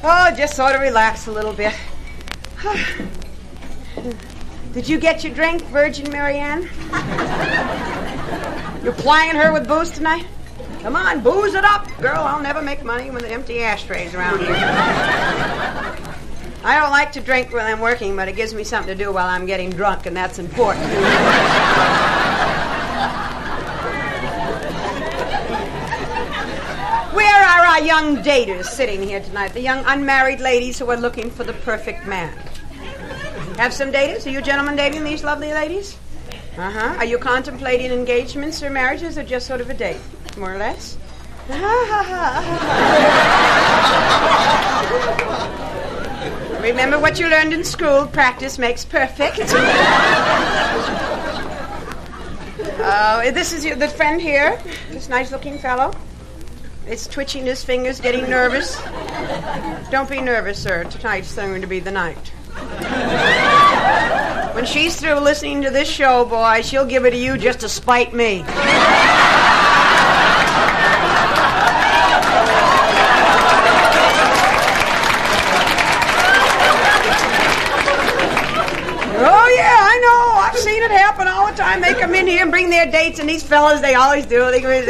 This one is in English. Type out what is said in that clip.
Oh, just sort of relax a little bit. Did you get your drink, Virgin Marianne? You plying her with booze tonight? Come on, booze it up. Girl, I'll never make money with empty ashtrays around here. I don't like to drink when I'm working, but it gives me something to do while I'm getting drunk, and that's important. Where are our young daters sitting here tonight? The young unmarried ladies who are looking for the perfect man. Have some daters? Are you gentlemen dating these lovely ladies? Uh-huh. Are you contemplating engagements or marriages, or just sort of a date? More or less? Remember what you learned in school, practice makes perfect. This is the friend here, this nice-looking fellow. It's twitching his fingers, getting nervous. Don't be nervous, sir. Tonight's going to be the night. When she's through listening to this show, boy, she'll give it to you just to spite me. Oh, yeah, I know. I've seen it happen all the time. They come in here and bring their dates, and these fellas, they always do.